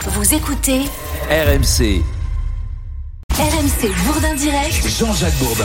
Vous écoutez RMC. RMC Bourdin Direct. Jean-Jacques Bourdin.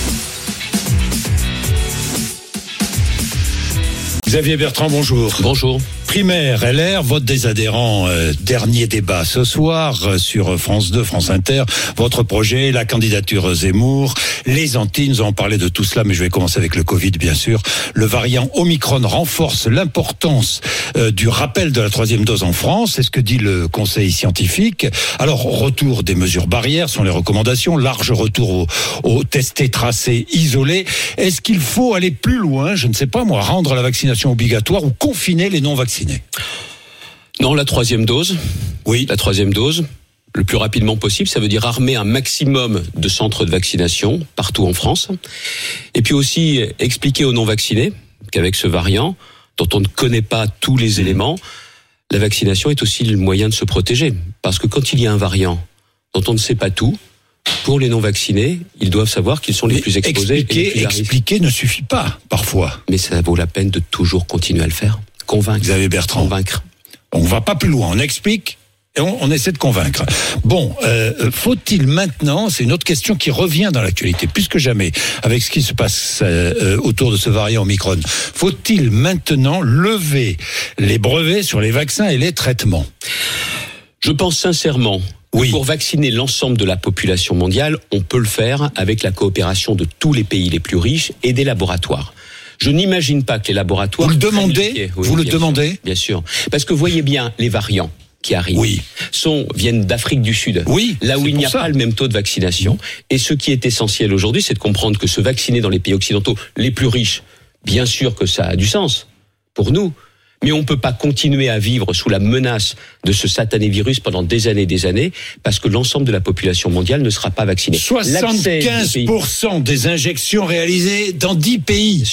Xavier Bertrand, bonjour. Bonjour. Primaire LR, vote des adhérents, dernier débat ce soir sur France 2, France Inter. Votre projet, la candidature Zemmour, les Antilles, nous allons parler de tout cela, mais je vais commencer avec le Covid, bien sûr. Le variant Omicron renforce l'importance du rappel de la 3e dose en France, c'est ce que dit le Conseil scientifique. Alors, retour des mesures barrières sont les recommandations, large retour aux testés, tracés, isolés. Est-ce qu'il faut aller plus loin, je ne sais pas moi, rendre la vaccination obligatoire ou confiner les non-vaccinés? Non, la 3e dose. Oui. La 3e dose, le plus rapidement possible, ça veut dire armer un maximum de centres de vaccination partout en France. Et puis aussi expliquer aux non-vaccinés qu'avec ce variant, dont on ne connaît pas tous les éléments, la vaccination est aussi le moyen de se protéger. Parce que quand il y a un variant dont on ne sait pas tout, pour les non-vaccinés, ils doivent savoir qu'ils sont les plus exposés. Expliquer ne suffit pas, parfois. Mais ça vaut la peine de toujours continuer à le faire. Convaincre. Xavier Bertrand. Convaincre. On va pas plus loin, on explique et on essaie de convaincre. Bon, faut-il maintenant, c'est une autre question qui revient dans l'actualité, plus que jamais, avec ce qui se passe autour de ce variant Omicron. Faut-il maintenant lever les brevets sur les vaccins et les traitements? Je pense sincèrement que pour vacciner l'ensemble de la population mondiale, on peut le faire avec la coopération de tous les pays les plus riches et des laboratoires. Je n'imagine pas que les laboratoires... Vous le demandez ? Oui, vous le demandez ? Bien sûr. Parce que voyez bien, les variants qui arrivent viennent d'Afrique du Sud, là où il n'y a pas le même taux de vaccination. Et ce qui est essentiel aujourd'hui, c'est de comprendre que se vacciner dans les pays occidentaux les plus riches, bien sûr que ça a du sens pour nous, mais on ne peut pas continuer à vivre sous la menace de ce satané virus pendant des années, parce que l'ensemble de la population mondiale ne sera pas vaccinée. 75% des injections réalisées dans 10 pays.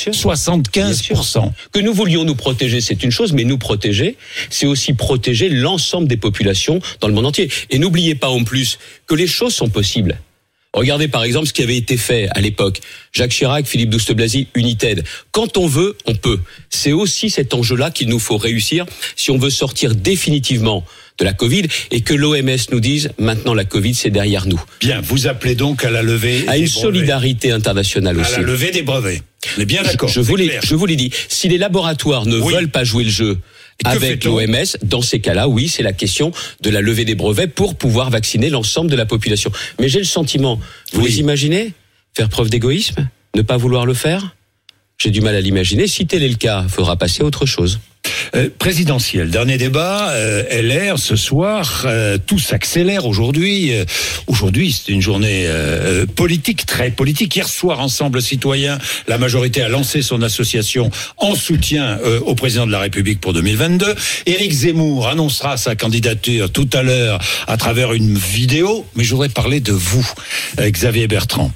75%. Que nous voulions nous protéger, c'est une chose, mais nous protéger, c'est aussi protéger l'ensemble des populations dans le monde entier. Et n'oubliez pas en plus que les choses sont possibles. Regardez par exemple ce qui avait été fait à l'époque. Jacques Chirac, Philippe Douste-Blazy, United. Quand on veut, on peut. C'est aussi cet enjeu-là qu'il nous faut réussir si on veut sortir définitivement de la Covid et que l'OMS nous dise maintenant la Covid c'est derrière nous. Bien, vous appelez donc à la levée à une solidarité internationale aussi. À la levée des brevets. On est bien d'accord. Je vous l'ai dit. Si les laboratoires ne veulent pas jouer le jeu avec l'OMS, dans ces cas-là, oui, c'est la question de la levée des brevets pour pouvoir vacciner l'ensemble de la population. Mais j'ai le sentiment, vous les imaginez, faire preuve d'égoïsme, ne pas vouloir le faire? J'ai du mal à l'imaginer. Si tel est le cas, il faudra passer à autre chose. Présidentiel, dernier débat, LR ce soir, tout s'accélère aujourd'hui. Aujourd'hui, c'est une journée politique, très politique. Hier soir, Ensemble Citoyen, la majorité a lancé son association en soutien au président de la République pour 2022. Éric Zemmour annoncera sa candidature tout à l'heure à travers une vidéo, mais je voudrais parler de vous, Xavier Bertrand.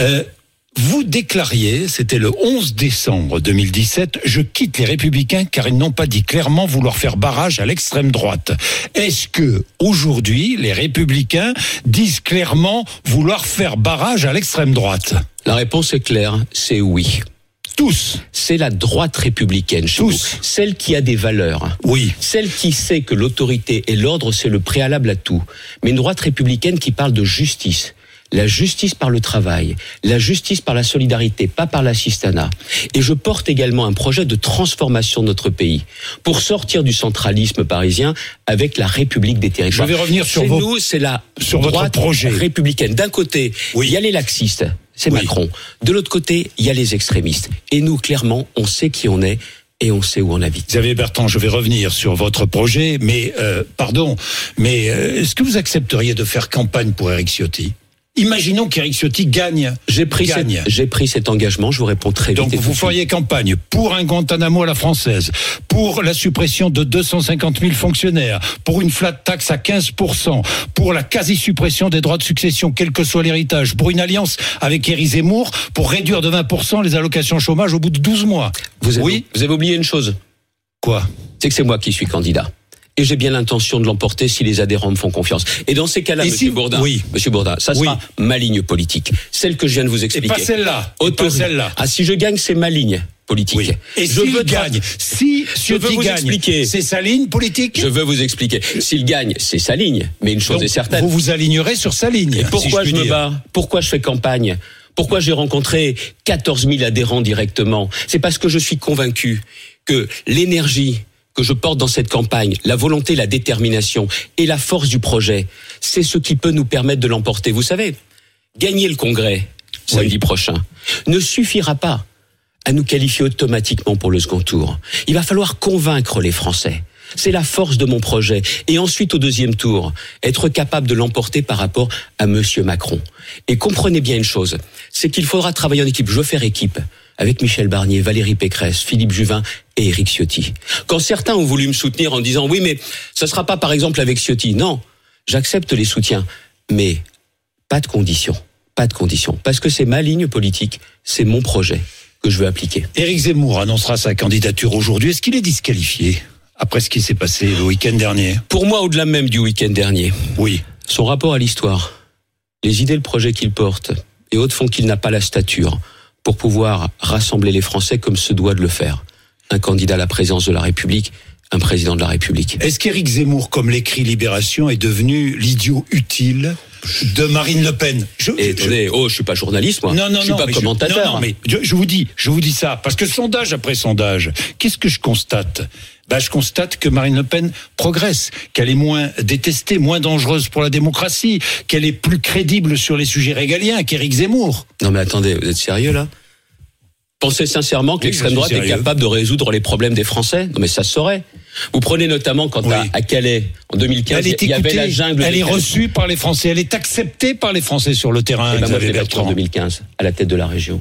Vous déclariez, c'était le 11 décembre 2017, je quitte les Républicains car ils n'ont pas dit clairement vouloir faire barrage à l'extrême droite. Est-ce que aujourd'hui les Républicains disent clairement vouloir faire barrage à l'extrême droite? La réponse est claire, c'est oui. Tous. C'est la droite républicaine, celle qui a des valeurs. Oui. Celle qui sait que l'autorité et l'ordre, c'est le préalable à tout. Mais une droite républicaine qui parle de justice. La justice par le travail, la justice par la solidarité, pas par l'assistanat. Et je porte également un projet de transformation de notre pays pour sortir du centralisme parisien avec la République des territoires. Je vais revenir sur c'est la votre projet républicaine. D'un côté, il y a les laxistes, c'est Macron. De l'autre côté, il y a les extrémistes. Et nous, clairement, on sait qui on est. Et on sait où on habite. Xavier Bertrand, je vais revenir sur votre projet, mais est-ce que vous accepteriez de faire campagne pour Éric Ciotti ? Imaginons qu'Éric Ciotti gagne. J'ai pris cet engagement, je vous réponds très vite. Donc vous feriez campagne pour un Guantanamo à la française, pour la suppression de 250 000 fonctionnaires, pour une flat tax à 15%, pour la quasi-suppression des droits de succession, quel que soit l'héritage, pour une alliance avec Éric Zemmour, pour réduire de 20% les allocations chômage au bout de 12 mois. Vous avez oublié une chose. Quoi ? C'est que c'est moi qui suis candidat. Et j'ai bien l'intention de l'emporter si les adhérents me font confiance. Et dans ces cas-là, Monsieur Bourdin, ça sera ma ligne politique. Celle que je viens de vous expliquer. Et pas celle-là. Pas celle-là. Ah, si je gagne, c'est ma ligne politique. Oui. Et s'il gagne, si Ciotti gagne, c'est sa ligne politique. Je veux vous expliquer. S'il gagne, c'est sa ligne. Mais une chose est certaine. Vous vous alignerez sur sa ligne. Et pourquoi je me bats? Pourquoi je fais campagne? Pourquoi j'ai rencontré 14 000 adhérents directement? C'est parce que je suis convaincu que l'énergie que je porte dans cette campagne, la volonté, la détermination et la force du projet, c'est ce qui peut nous permettre de l'emporter. Vous savez, gagner le Congrès samedi prochain ne suffira pas à nous qualifier automatiquement pour le second tour. Il va falloir convaincre les Français. C'est la force de mon projet. Et ensuite, au deuxième tour, être capable de l'emporter par rapport à Monsieur Macron. Et comprenez bien une chose, c'est qu'il faudra travailler en équipe. Je veux faire équipe avec Michel Barnier, Valérie Pécresse, Philippe Juvin et Éric Ciotti. Quand certains ont voulu me soutenir en disant « Oui, mais ça ne sera pas par exemple avec Ciotti ». Non, j'accepte les soutiens, mais pas de conditions. Pas de conditions. Parce que c'est ma ligne politique, c'est mon projet que je veux appliquer. Éric Zemmour annoncera sa candidature aujourd'hui. Est-ce qu'il est disqualifié après ce qui s'est passé le week-end dernier? Pour moi, au-delà même du week-end dernier, oui. Son rapport à l'histoire, les idées, le projet qu'il porte et autres font qu'il n'a pas la stature pour pouvoir rassembler les Français comme se doit de le faire. Un candidat à la présidence de la République, un président de la République. Est-ce qu'Éric Zemmour, comme l'écrit Libération, est devenu l'idiot utile de Marine Le Pen? Je suis pas journaliste, moi. Non, je suis pas commentateur. Non, mais je vous dis ça, parce que sondage après sondage, qu'est-ce que je constate? Je constate que Marine Le Pen progresse, qu'elle est moins détestée, moins dangereuse pour la démocratie, qu'elle est plus crédible sur les sujets régaliens qu'Éric Zemmour. Non mais attendez, vous êtes sérieux là? Pensez sincèrement que l'extrême droite est capable de résoudre les problèmes des Français? Non mais ça se saurait. Vous prenez notamment quand à Calais, en 2015, il y avait la jungle. Elle est reçue par les Français, elle est acceptée par les Français sur le terrain. Moi, je l'ai battue en 2015, à la tête de la région.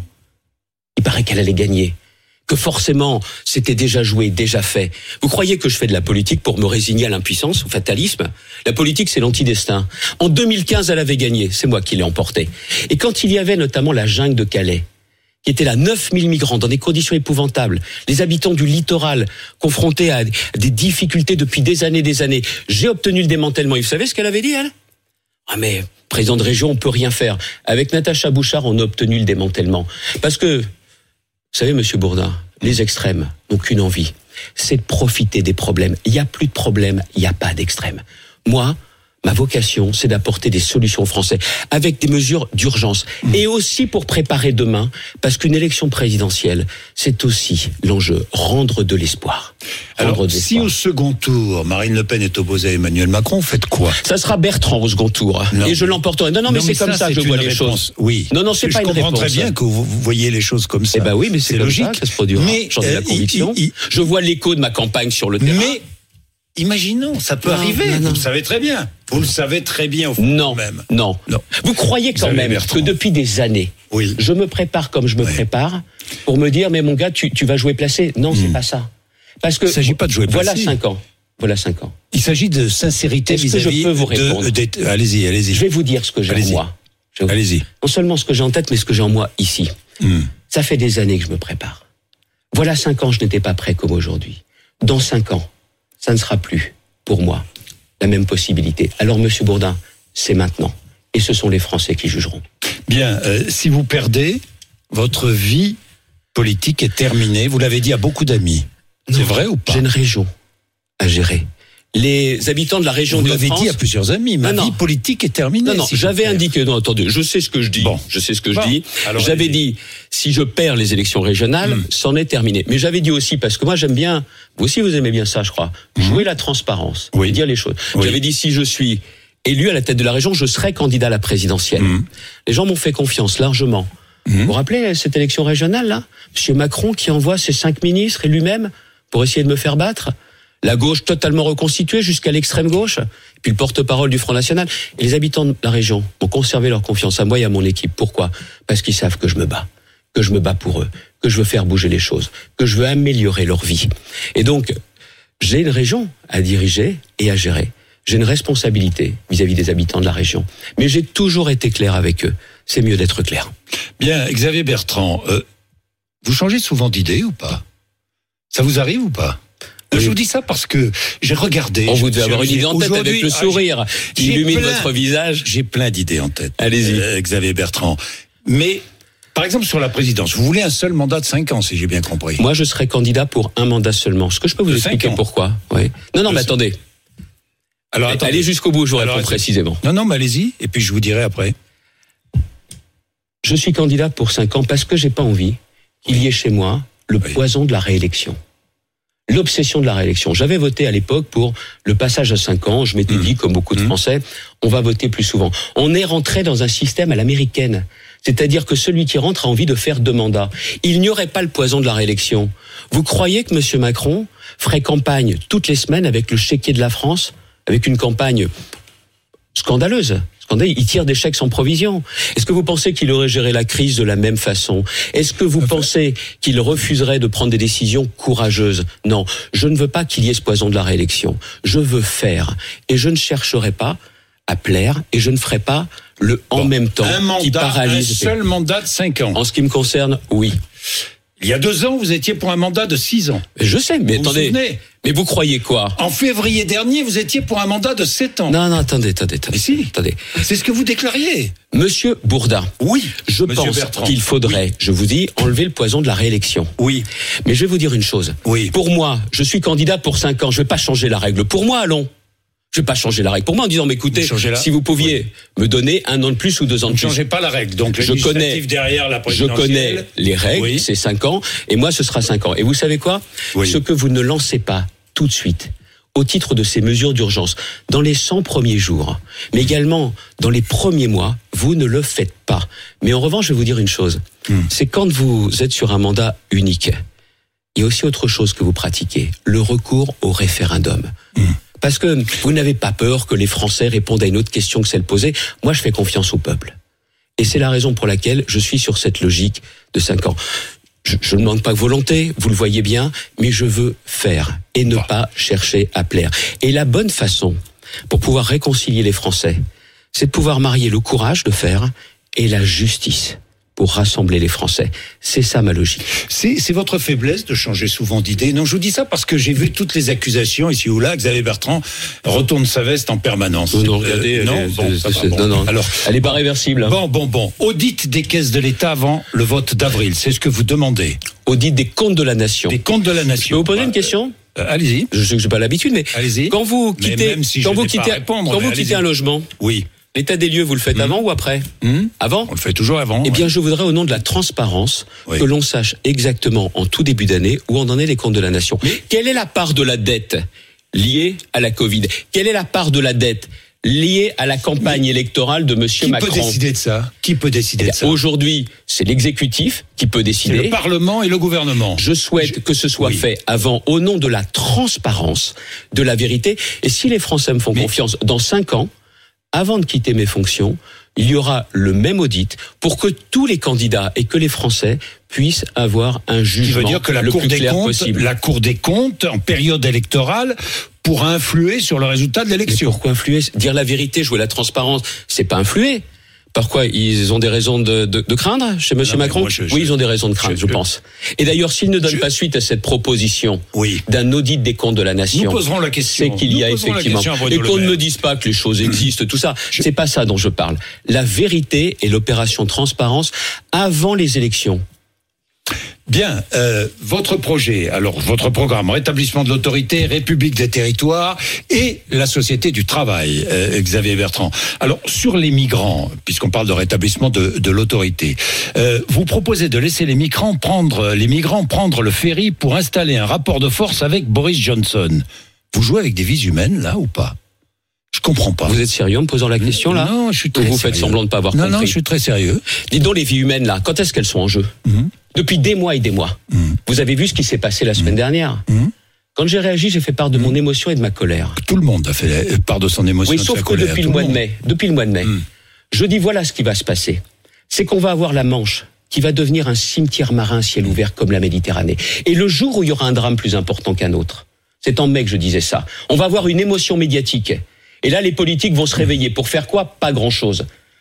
Il paraît qu'elle allait gagner. Que forcément, c'était déjà joué, déjà fait. Vous croyez que je fais de la politique pour me résigner à l'impuissance, au fatalisme? La politique, c'est l'antidestin. En 2015, elle avait gagné. C'est moi qui l'ai emporté. Et quand il y avait notamment la jungle de Calais, qui était là, 9000 migrants dans des conditions épouvantables, les habitants du littoral confrontés à des difficultés depuis des années, j'ai obtenu le démantèlement. Et vous savez ce qu'elle avait dit, elle? Ah mais, président de région, on peut rien faire. Avec Natacha Bouchard, on a obtenu le démantèlement. Parce que, vous savez, Monsieur Bourdin, les extrêmes n'ont qu'une envie, c'est de profiter des problèmes. Il n'y a plus de problèmes, il n'y a pas d'extrêmes. Moi, ma vocation, c'est d'apporter des solutions aux Français avec des mesures d'urgence et aussi pour préparer demain, parce qu'une élection présidentielle, c'est aussi l'enjeu, rendre de l'espoir. Alors, si au second tour, Marine Le Pen est opposée à Emmanuel Macron, faites quoi? Ça sera Bertrand au second tour. Et je l'emporterai. Non, mais c'est comme ça que je vois les choses. Oui. Non, c'est pas une réponse. Je comprends très bien que vous voyez les choses comme ça. Eh ben oui, mais c'est logique. Ça se produira. Mais j'en ai la conviction. Je vois l'écho de ma campagne sur le terrain. Mais imaginons, ça peut arriver. Vous le savez très bien. Vous le savez très bien au fond même. Non. Vous croyez quand même que depuis des années, je me prépare comme je me prépare pour me dire, mais mon gars, tu vas jouer placé. Non, c'est pas ça. Parce que il ne s'agit pas de jouer placé. Voilà 5 ans. Il s'agit de sincérité vis-à-vis je peux vous répondre. Allez-y. Je vais vous dire ce que j'ai en moi. Allez-y. Non seulement ce que j'ai en tête, mais ce que j'ai en moi ici. Ça fait des années que je me prépare. Voilà 5 ans, je n'étais pas prêt comme aujourd'hui. Dans 5 ans, ça ne sera plus, pour moi, la même possibilité. Alors, Monsieur Bourdin, c'est maintenant. Et ce sont les Français qui jugeront. Bien, si vous perdez, votre vie politique est terminée. Vous l'avez dit à beaucoup d'amis. C'est vrai ou pas? J'ai une région à gérer. Les habitants de la région de France... Vous l'avez dit à plusieurs amis. Ma vie politique est terminée. Non, j'avais indiqué... Non, attendez, je sais ce que je dis. J'avais dit, si je perds les élections régionales, c'en est terminé. Mais j'avais dit aussi, parce que moi j'aime bien... Vous aussi, vous aimez bien ça, je crois. Jouer la transparence. Dire les choses. J'avais dit, si je suis élu à la tête de la région, je serai candidat à la présidentielle. Les gens m'ont fait confiance, largement. Vous vous rappelez cette élection régionale, là? Monsieur Macron qui envoie ses 5 ministres et lui-même pour essayer de me faire battre. La gauche totalement reconstituée jusqu'à l'extrême gauche, puis le porte-parole du Front National. Et les habitants de la région ont conservé leur confiance à moi et à mon équipe. Pourquoi? Parce qu'ils savent que je me bats pour eux, que je veux faire bouger les choses, que je veux améliorer leur vie. Et donc, j'ai une région à diriger et à gérer. J'ai une responsabilité vis-à-vis des habitants de la région. Mais j'ai toujours été clair avec eux. C'est mieux d'être clair. Bien, Xavier Bertrand, vous changez souvent d'idée ou pas? Ça vous arrive ou pas? Je vous dis ça parce que j'ai regardé. Vous devez avoir une idée en tête avec le sourire qui illumine votre visage. J'ai plein d'idées en tête. Allez-y. Xavier Bertrand. Mais, par exemple, sur la présidence, vous voulez un seul mandat de 5 ans, si j'ai bien compris. Moi, je serais candidat pour un mandat seulement. Est-ce que je peux vous expliquer pourquoi? Oui. Non, mais attendez. Alors, allez jusqu'au bout, je vous réponds précisément. Non, mais allez-y, et puis je vous dirai après. Je suis candidat pour 5 ans parce que j'ai pas envie qu'il y ait chez moi le poison de la réélection. L'obsession de la réélection. J'avais voté à l'époque pour le passage à 5 ans. Je m'étais dit, comme beaucoup de Français, on va voter plus souvent. On est rentré dans un système à l'américaine. C'est-à-dire que celui qui rentre a envie de faire 2 mandats. Il n'y aurait pas le poison de la réélection. Vous croyez que M. Macron ferait campagne toutes les semaines avec le chéquier de la France, avec une campagne scandaleuse? Il tire des chèques sans provision. Est-ce que vous pensez qu'il aurait géré la crise de la même façon? Est-ce que vous pensez qu'il refuserait de prendre des décisions courageuses? Non, je ne veux pas qu'il y ait ce poison de la réélection. Je veux faire. Et je ne chercherai pas à plaire et je ne ferai pas le en même temps qui paralyse. Un seul mandat de 5 ans. En ce qui me concerne, oui. Il y a 2 ans, vous étiez pour un mandat de 6 ans. Je sais, mais vous attendez. Mais vous croyez quoi? En février dernier, vous étiez pour un mandat de 7 ans. Non, attendez. Mais si. Attendez. C'est ce que vous déclariez. Monsieur Bourdin. Oui. Je pense qu'il faudrait, je vous dis, enlever le poison de la réélection. Oui. Mais je vais vous dire une chose. Oui. Pour moi, je suis candidat pour 5 ans. Je vais pas changer la règle. Pour moi, allons. Je vais pas changer la règle. Pour moi, en disant, mais écoutez, si vous pouviez me donner 1 an de plus ou 2 ans de plus. Ne changez pas la règle. Donc, je connais les règles, c'est 5 ans, et moi, ce sera 5 ans. Et vous savez quoi? Ce que vous ne lancez pas tout de suite, au titre de ces mesures d'urgence, dans les 100 premiers jours, mais également dans les premiers mois, vous ne le faites pas. Mais en revanche, je vais vous dire une chose. C'est quand vous êtes sur un mandat unique, il y a aussi autre chose que vous pratiquez, le recours au référendum. Parce que vous n'avez pas peur que les Français répondent à une autre question que celle posée. Moi, je fais confiance au peuple. Et c'est la raison pour laquelle je suis sur cette logique de 5 ans. Je ne manque pas de volonté, vous le voyez bien, mais je veux faire et ne pas chercher à plaire. Et la bonne façon pour pouvoir réconcilier les Français, c'est de pouvoir marier le courage de faire et la justice pour rassembler les Français. C'est ça ma logique. C'est votre faiblesse de changer souvent d'idée. Non, je vous dis ça parce que j'ai vu toutes les accusations ici ou là. Xavier Bertrand retourne sa veste en permanence. Non, regardez, non. Alors, elle n'est pas réversible. Bon. Audit des caisses de l'État avant le vote d'avril. C'est ce que vous demandez. Audit des comptes de la nation. Des comptes de la nation. Je peux vous poser une question? Allez-y. Je sais que j'ai pas l'habitude, mais allez-y. Quand vous quittez un logement. Oui. L'état des lieux, vous le faites avant ou après? Avant? On le fait toujours avant. Eh bien, je voudrais, au nom de la transparence, que l'on sache exactement, en tout début d'année, où en est les comptes de la nation. Quelle est la part de la dette liée à la Covid? Quelle est la part de la dette liée à la campagne électorale de Monsieur Macron? Qui peut décider de ça? Qui peut décider de ça? Aujourd'hui, c'est l'exécutif qui peut décider. C'est le Parlement et le gouvernement. Je souhaite que ce soit fait avant, au nom de la transparence, de la vérité. Et si les Français me font confiance, dans 5 ans, avant de quitter mes fonctions, il y aura le même audit pour que tous les candidats et que les Français puissent avoir un jugement le plus clair possible. La Cour des comptes, en période électorale, pourra influer sur le résultat de l'élection. Mais pourquoi influer? Dire la vérité, jouer la transparence, c'est pas influer. Pourquoi? Ils ont des raisons de craindre chez M. Macron? Oui, ils ont des raisons de craindre, je pense. Et d'ailleurs, s'ils ne donnent pas suite à cette proposition d'un audit des comptes de la nation, nous poserons la question. C'est qu'il y a effectivement... Et qu'on ne me dise pas que les choses existent, tout ça. C'est pas ça dont je parle. La vérité et l'opération transparence avant les élections. Bien, votre projet, alors votre programme, rétablissement de l'autorité, République des territoires et la société du travail, Xavier Bertrand. Alors, sur les migrants, puisqu'on parle de rétablissement de l'autorité, vous proposez de laisser les migrants prendre le ferry pour installer un rapport de force avec Boris Johnson. Vous jouez avec des vies humaines, là, ou pas? Je comprends pas. Vous êtes sérieux en me posant la question, là? Non, je suis très sérieux. Vous faites semblant de ne pas avoir compris. Non, je suis très sérieux. Dites donc, les vies humaines, là, quand est-ce qu'elles sont en jeu? Depuis des mois et des mois. Vous avez vu ce qui s'est passé la semaine dernière. Quand j'ai réagi, j'ai fait part de mon émotion et de ma colère. Tout le monde a fait part de son émotion et de sa colère. Oui, sauf que depuis le mois de mai, je dis voilà ce qui va se passer. C'est qu'on va avoir la Manche qui va devenir un cimetière marin ciel ouvert comme la Méditerranée. Et le jour où il y aura un drame plus important qu'un autre, c'est en mai que je disais ça, on va avoir une émotion médiatique. Et là, les politiques vont se réveiller. Pour faire quoi? Pas grand-chose.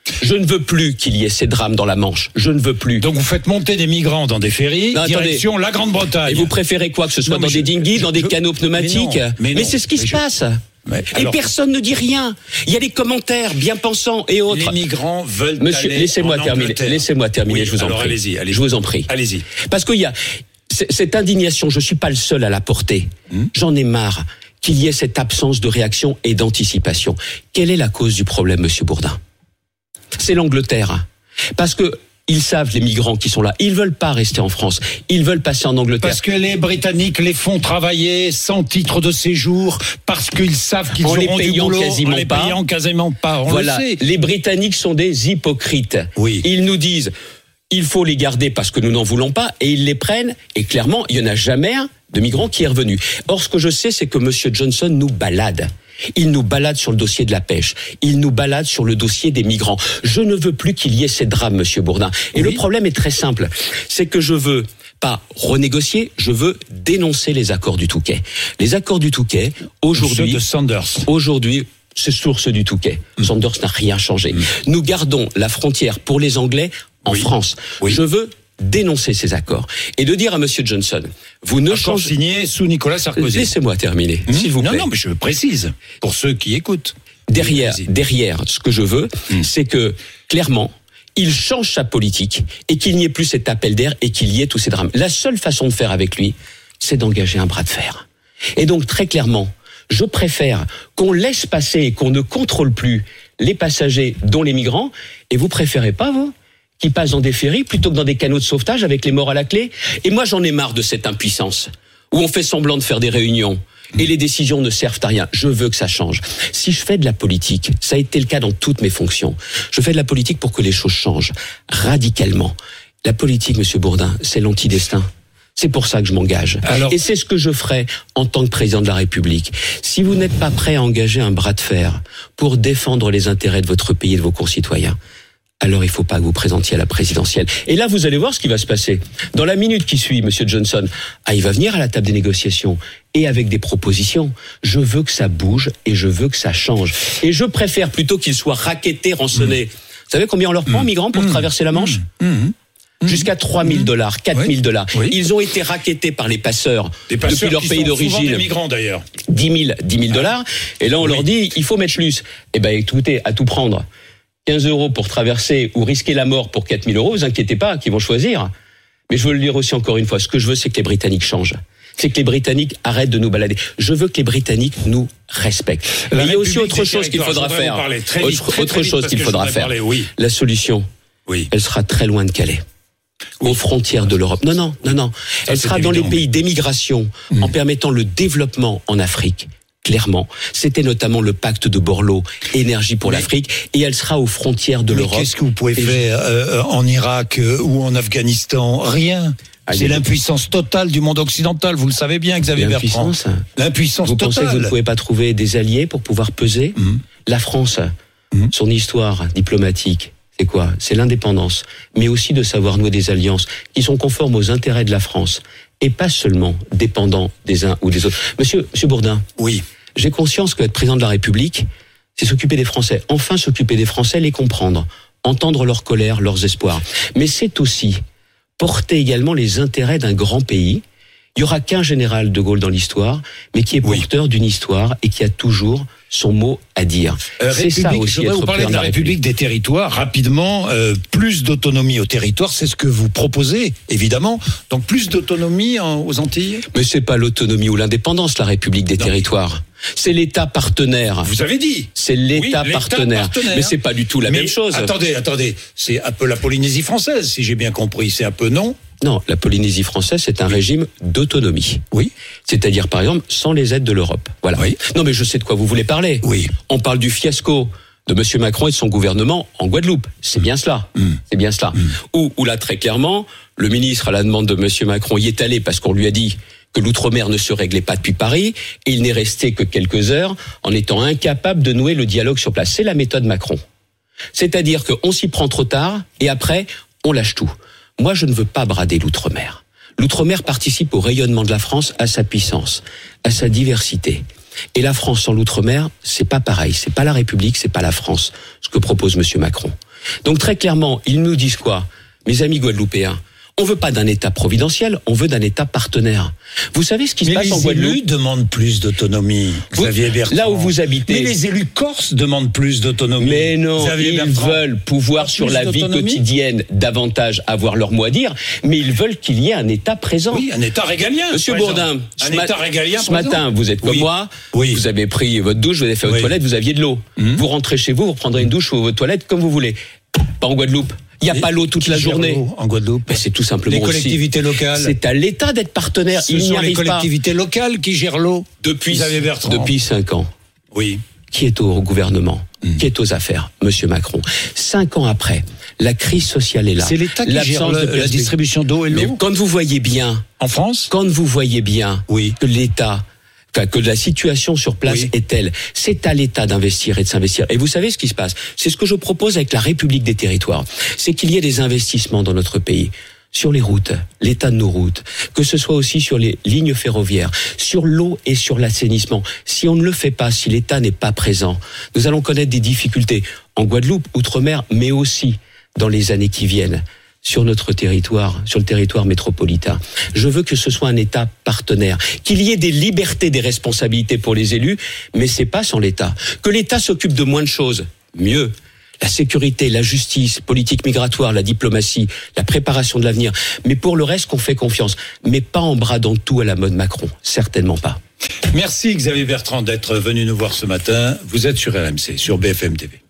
Je ne veux plus qu'il y ait ces drames dans la Manche. Je ne veux plus. Donc vous faites monter des migrants dans des ferries, direction la Grande-Bretagne. Et vous préférez quoi? Que ce soit dans des dinghies, dans des canots pneumatiques? Mais c'est ce qui se passe. Et personne ne dit rien. Il y a des commentaires bien pensants et autres. Les migrants veulent Monsieur, aller laissez-moi en terminer. Angleterre. Laissez-moi terminer, Oui, je vous en alors prie. allez-y. Je vous en prie. Allez-y. Parce qu'il y a cette indignation, je suis pas le seul à la porter. J'en ai marre qu'il y ait cette absence de réaction et d'anticipation. Quelle est la cause du problème, Monsieur Bourdin? C'est l'Angleterre. Parce que ils savent, les migrants qui sont là, ils veulent pas rester en France. Ils veulent passer en Angleterre. Parce que les Britanniques les font travailler sans titre de séjour, parce qu'ils savent qu'ils auront du boulot, en les payant quasiment pas. On voilà. le sait. Les Britanniques sont des hypocrites. Oui. Ils nous disent, il faut les garder parce que nous n'en voulons pas, et ils les prennent, et clairement, il y en a jamais un de migrant qui est revenu. Or, ce que je sais, c'est que Monsieur Johnson nous balade. Il nous balade sur le dossier de la pêche. Il nous balade sur le dossier des migrants. Je ne veux plus qu'il y ait ces drames, Monsieur Bourdin. Et le problème est très simple. C'est que je veux pas renégocier, je veux dénoncer les accords du Touquet. Les accords du Touquet, aujourd'hui... Ceux de Sanders. Aujourd'hui, c'est source du Touquet. Sanders n'a rien changé. Nous gardons la frontière pour les Anglais en France. Je veux dénoncer ces accords et de dire à Monsieur Johnson, vous ne changez... signé sous Nicolas Sarkozy. Laissez-moi terminer, s'il vous plaît. Non, mais je précise, pour ceux qui écoutent. Derrière, ce que je veux, c'est que, clairement, il change sa politique et qu'il n'y ait plus cet appel d'air et qu'il y ait tous ces drames. La seule façon de faire avec lui, c'est d'engager un bras de fer. Et donc, très clairement, je préfère qu'on laisse passer et qu'on ne contrôle plus les passagers, dont les migrants, et vous préférez pas, vous, qui passent dans des ferries plutôt que dans des canots de sauvetage avec les morts à la clé. Et moi, j'en ai marre de cette impuissance où on fait semblant de faire des réunions et les décisions ne servent à rien. Je veux que ça change. Si je fais de la politique, ça a été le cas dans toutes mes fonctions, je fais de la politique pour que les choses changent radicalement. La politique, Monsieur Bourdin, c'est l'antidestin. C'est pour ça que je m'engage. Et c'est ce que je ferai en tant que président de la République. Si vous n'êtes pas prêt à engager un bras de fer pour défendre les intérêts de votre pays et de vos concitoyens, alors il ne faut pas que vous présentiez à la présidentielle. Et là, vous allez voir ce qui va se passer. Dans la minute qui suit, Monsieur Johnson, il va venir à la table des négociations et avec des propositions. Je veux que ça bouge et je veux que ça change. Et je préfère plutôt qu'ils soient rackettés, rançonnés. Vous savez combien on leur prend, migrants, pour traverser la Manche ? Jusqu'à $3,000, $4,000. Oui. Ils ont été rackettés par les passeurs depuis leur pays d'origine. Des migrants d'ailleurs. $10,000. Et là, on leur dit, il faut mettre plus. Eh ben, écoutez, à tout prendre. 15 € pour traverser ou risquer la mort pour 4 000 €, vous inquiétez pas, qu'ils vont choisir. Mais je veux le dire aussi encore une fois, ce que je veux, c'est que les Britanniques changent. C'est que les Britanniques arrêtent de nous balader. Je veux que les Britanniques nous respectent. Mais il y a aussi autre chose qu'il faudra faire. Autre chose qu'il faudra faire. La solution, elle sera très loin de Calais. Aux frontières de l'Europe. Non. Elle sera dans les pays d'émigration, en permettant le développement en Afrique. Clairement, c'était notamment le pacte de Borloo, énergie pour l'Afrique, et elle sera aux frontières de l'Europe. Qu'est-ce que vous pouvez faire en Irak ou en Afghanistan ? Rien. C'est l'impuissance totale du monde occidental, vous le savez bien, Xavier Bertrand. L'impuissance vous totale. Vous pensez que vous ne pouvez pas trouver des alliés pour pouvoir peser ? La France, son histoire diplomatique, c'est quoi ? C'est l'indépendance, mais aussi de savoir nouer des alliances qui sont conformes aux intérêts de la France, et pas seulement dépendants des uns ou des autres. Monsieur Bourdin. Oui. J'ai conscience qu'être président de la République, c'est s'occuper des Français. Enfin, s'occuper des Français, les comprendre, entendre leur colère, leurs espoirs. Mais c'est aussi porter également les intérêts d'un grand pays. Il n'y aura qu'un général de Gaulle dans l'histoire, mais qui est porteur d'une histoire et qui a toujours son mot à dire. C'est ça aussi. Je voudrais vous parler de la République des territoires rapidement. Plus d'autonomie aux territoires, c'est ce que vous proposez, évidemment. Donc plus d'autonomie aux Antilles. Mais c'est pas l'autonomie ou l'indépendance, la République des territoires. C'est l'État partenaire. Vous avez dit. C'est l'État partenaire. Mais c'est pas du tout la même chose. Attendez. C'est un peu la Polynésie française, si j'ai bien compris. C'est un peu non. Non, la Polynésie française, c'est un régime d'autonomie. Oui. C'est-à-dire, par exemple, sans les aides de l'Europe. Voilà. Oui. Non, mais je sais de quoi vous voulez parler. Oui. On parle du fiasco de M. Macron et de son gouvernement en Guadeloupe. C'est bien cela. C'est bien cela. Où là, très clairement, le ministre, à la demande de M. Macron, y est allé parce qu'on lui a dit que l'outre-mer ne se réglait pas depuis Paris, et il n'est resté que quelques heures en étant incapable de nouer le dialogue sur place. C'est la méthode Macron. C'est-à-dire qu'on s'y prend trop tard, et après, on lâche tout. Moi, je ne veux pas brader l'outre-mer. L'outre-mer participe au rayonnement de la France, à sa puissance, à sa diversité. Et la France sans l'outre-mer, c'est pas pareil. C'est pas la République, c'est pas la France, ce que propose M. Macron. Donc très clairement, ils nous disent quoi ? Mes amis guadeloupéens, on veut pas d'un État providentiel, on veut d'un État partenaire. Vous savez ce qui se passe en Guadeloupe ? Les élus demandent plus d'autonomie, Xavier Bertrand. Là où vous habitez. Mais les élus corses demandent plus d'autonomie. Mais non, Xavier ils Bertrand. veulent pouvoir sur la vie quotidienne davantage avoir leur mot à dire, mais ils veulent qu'il y ait un État présent. Oui, un État régalien. Monsieur Bourdin, un État régalien. ce matin, vous êtes comme moi, vous avez pris votre douche, vous avez fait votre toilette, vous aviez de l'eau. Vous rentrez chez vous, vous prendrez une douche ou votre toilette comme vous voulez. Pas en Guadeloupe. Il n'y a pas l'eau toute la journée. En Guadeloupe. Mais c'est tout simplement les collectivités locales. C'est à l'État d'être partenaire. Ce sont les collectivités locales qui gèrent l'eau. Depuis 5 ans. Oui. Qui est au gouvernement ? Qui est aux affaires ? Monsieur Macron. 5 ans après, la crise sociale est là. C'est l'État qui gère la distribution d'eau et l'eau. Mais quand vous voyez bien, en France, que l'État, que la situation sur place est telle, c'est à l'État d'investir et de s'investir. Et vous savez ce qui se passe ? C'est ce que je propose avec la République des territoires. C'est qu'il y ait des investissements dans notre pays. Sur les routes, l'état de nos routes, que ce soit aussi sur les lignes ferroviaires, sur l'eau et sur l'assainissement. Si on ne le fait pas, si l'État n'est pas présent, nous allons connaître des difficultés en Guadeloupe, outre-mer, mais aussi dans les années qui viennent. Sur notre territoire, sur le territoire métropolitain. Je veux que ce soit un État partenaire, qu'il y ait des libertés, des responsabilités pour les élus, mais c'est pas sans l'État. Que l'État s'occupe de moins de choses, mieux. La sécurité, la justice, politique migratoire, la diplomatie, la préparation de l'avenir. Mais pour le reste, qu'on fait confiance. Mais pas en bradant tout à la mode Macron. Certainement pas. Merci Xavier Bertrand d'être venu nous voir ce matin. Vous êtes sur RMC, sur BFM TV.